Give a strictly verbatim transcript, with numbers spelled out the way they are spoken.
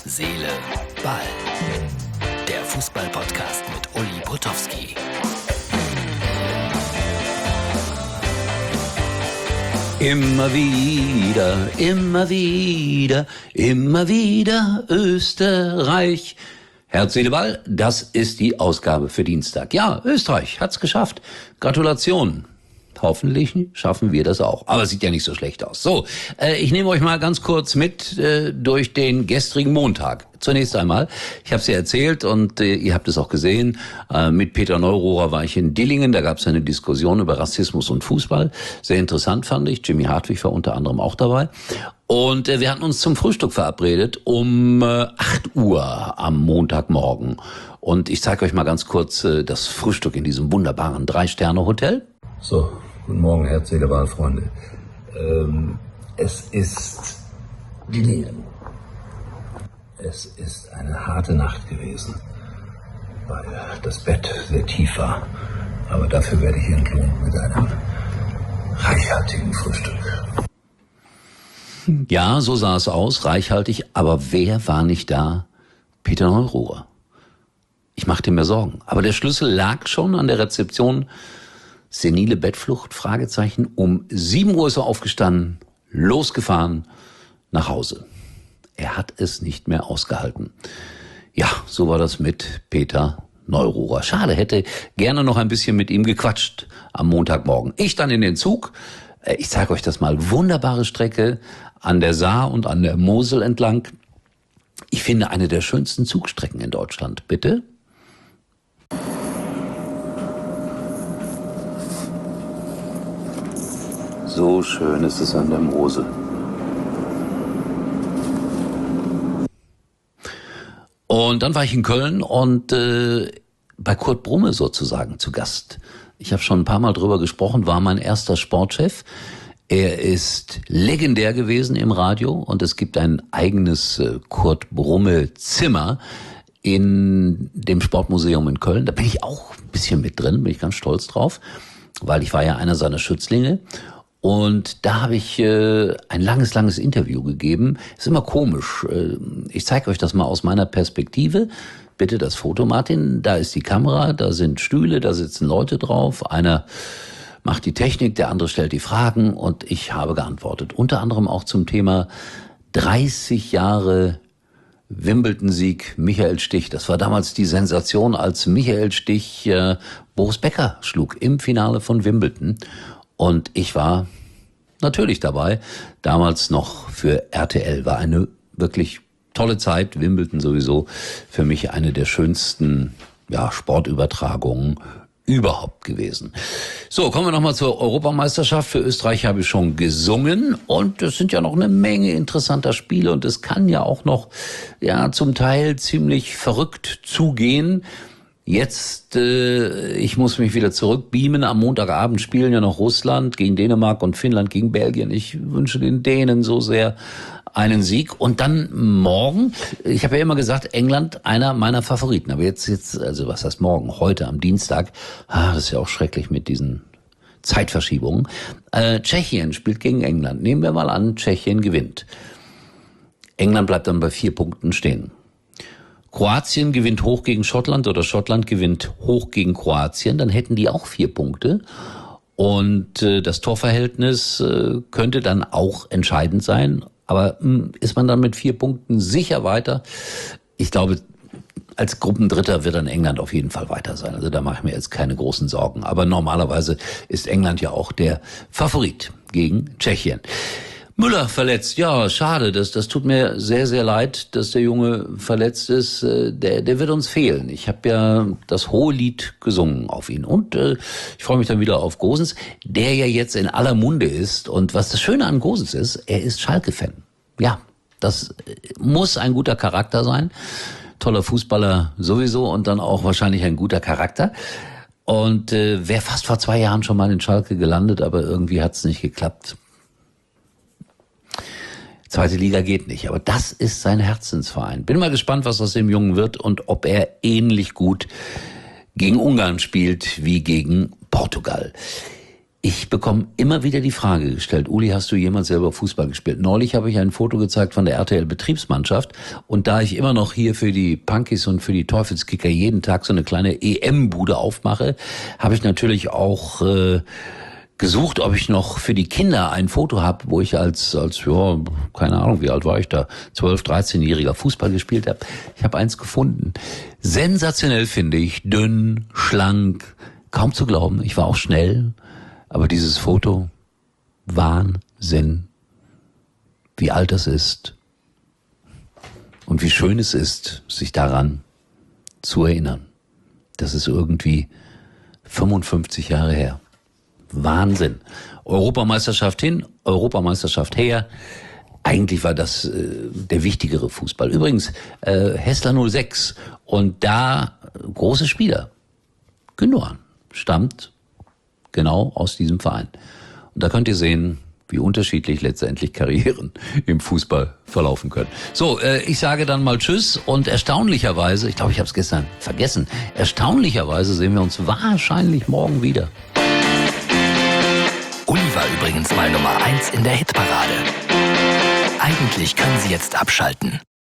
Seele, Ball. Der Fußball-Podcast mit Uli Potowski. Immer wieder, immer wieder, immer wieder Österreich. Herz, Seele, Ball, das ist die Ausgabe für Dienstag. Ja, Österreich hat's geschafft. Gratulation. Hoffentlich schaffen wir das auch. Aber es sieht ja nicht so schlecht aus. So, äh, ich nehme euch mal ganz kurz mit äh, durch den gestrigen Montag. Zunächst einmal, ich habe es ja erzählt und äh, ihr habt es auch gesehen, äh, mit Peter Neururer war ich in Dillingen, da gab es eine Diskussion über Rassismus und Fußball. Sehr interessant fand ich, Jimmy Hartwig war unter anderem auch dabei. Und äh, wir hatten uns zum Frühstück verabredet um äh, acht Uhr am Montagmorgen. Und ich zeige euch mal ganz kurz äh, das Frühstück in diesem wunderbaren Drei-Sterne-Hotel. So, guten Morgen, Herz, Seele, Ball, Freunde. Ähm, es ist Dillingen. Es ist eine harte Nacht gewesen, weil das Bett sehr tief war. Aber dafür werde ich entlohnt mit einem reichhaltigen Frühstück. Ja, so sah es aus, reichhaltig. Aber wer war nicht da? Peter Neururer. Ich machte mir Sorgen. Aber der Schlüssel lag schon an der Rezeption. Senile Bettflucht, Fragezeichen. Um sieben Uhr ist er aufgestanden, losgefahren nach Hause. Er hat es nicht mehr ausgehalten. Ja, so war das mit Peter Neururer. Schade, hätte gerne noch ein bisschen mit ihm gequatscht am Montagmorgen. Ich dann in den Zug. Ich zeige euch das mal. Wunderbare Strecke an der Saar und an der Mosel entlang. Ich finde eine der schönsten Zugstrecken in Deutschland. Bitte? So schön ist es an der Mosel. Und dann war ich in Köln und äh, bei Kurt Brumme sozusagen zu Gast. Ich habe schon ein paar Mal drüber gesprochen, war mein erster Sportchef. Er ist legendär gewesen im Radio und es gibt ein eigenes äh, Kurt Brumme Zimmer in dem Sportmuseum in Köln. Da bin ich auch ein bisschen mit drin, bin ich ganz stolz drauf, weil ich war ja einer seiner Schützlinge. Und da habe ich äh, ein langes, langes Interview gegeben. Ist immer komisch. Äh, ich zeige euch das mal aus meiner Perspektive. Bitte das Foto, Martin. Da ist die Kamera, da sind Stühle, da sitzen Leute drauf. Einer macht die Technik, der andere stellt die Fragen und ich habe geantwortet. Unter anderem auch zum Thema dreißig Jahre Wimbledon-Sieg Michael Stich. Das war damals die Sensation, als Michael Stich äh, Boris Becker schlug im Finale von Wimbledon. Und ich war natürlich dabei, damals noch für R T L. War eine wirklich tolle Zeit, Wimbledon sowieso für mich eine der schönsten ja, Sportübertragungen überhaupt gewesen. So, kommen wir nochmal zur Europameisterschaft. Für Österreich habe ich schon gesungen und es sind ja noch eine Menge interessanter Spiele und es kann ja auch noch ja zum Teil ziemlich verrückt zugehen. Jetzt, äh, ich muss mich wieder zurückbeamen. Am Montagabend spielen ja noch Russland gegen Dänemark und Finnland gegen Belgien. Ich wünsche den Dänen so sehr einen Sieg. Und dann morgen, ich habe ja immer gesagt, England einer meiner Favoriten. Aber jetzt, jetzt, also was heißt morgen? Heute am Dienstag. Ah, das ist ja auch schrecklich mit diesen Zeitverschiebungen. Äh, Tschechien spielt gegen England. Nehmen wir mal an, Tschechien gewinnt. England bleibt dann bei vier Punkten stehen. Kroatien gewinnt hoch gegen Schottland oder Schottland gewinnt hoch gegen Kroatien, dann hätten die auch vier Punkte. Und äh, das Torverhältnis äh, könnte dann auch entscheidend sein. Aber mh, ist man dann mit vier Punkten sicher weiter? Ich glaube, als Gruppendritter wird dann England auf jeden Fall weiter sein. Also da mache ich mir jetzt keine großen Sorgen. Aber normalerweise ist England ja auch der Favorit gegen Tschechien. Müller verletzt, ja, schade, das, das tut mir sehr, sehr leid, dass der Junge verletzt ist. Der, der wird uns fehlen. Ich habe ja das hohe Lied gesungen auf ihn und äh, ich freue mich dann wieder auf Gosens, der ja jetzt in aller Munde ist. Und was das Schöne an Gosens ist, er ist Schalke-Fan. Ja, das muss ein guter Charakter sein. Toller Fußballer sowieso und dann auch wahrscheinlich ein guter Charakter. Und äh, wäre fast vor zwei Jahren schon mal in Schalke gelandet, aber irgendwie hat es nicht geklappt. Zweite Liga geht nicht, aber das ist sein Herzensverein. Bin mal gespannt, was aus dem Jungen wird und ob er ähnlich gut gegen Ungarn spielt wie gegen Portugal. Ich bekomme immer wieder die Frage gestellt, Uli, hast du jemals selber Fußball gespielt? Neulich habe ich ein Foto gezeigt von der R T L-Betriebsmannschaft und da ich immer noch hier für die Punkies und für die Teufelskicker jeden Tag so eine kleine E M-Bude aufmache, habe ich natürlich auch äh, gesucht, ob ich noch für die Kinder ein Foto habe, wo ich als, als ja, keine Ahnung, wie alt war ich da, zwölf-, dreizehnjähriger Fußball gespielt habe. Ich habe eins gefunden. Sensationell finde ich, dünn, schlank, kaum zu glauben. Ich war auch schnell. Aber dieses Foto, Wahnsinn, wie alt das ist und wie schön es ist, sich daran zu erinnern. Das ist irgendwie fünfundfünfzig Jahre her. Wahnsinn. Europameisterschaft hin, Europameisterschaft her. Eigentlich war das äh, der wichtigere Fußball. Übrigens, äh, Hessler null sechs und da große Spieler. Gündogan stammt genau aus diesem Verein. Und da könnt ihr sehen, wie unterschiedlich letztendlich Karrieren im Fußball verlaufen können. So, äh, ich sage dann mal Tschüss und erstaunlicherweise, ich glaube, ich habe es gestern vergessen, erstaunlicherweise sehen wir uns wahrscheinlich morgen wieder. Uli war übrigens mal Nummer eins in der Hitparade. Eigentlich können Sie jetzt abschalten.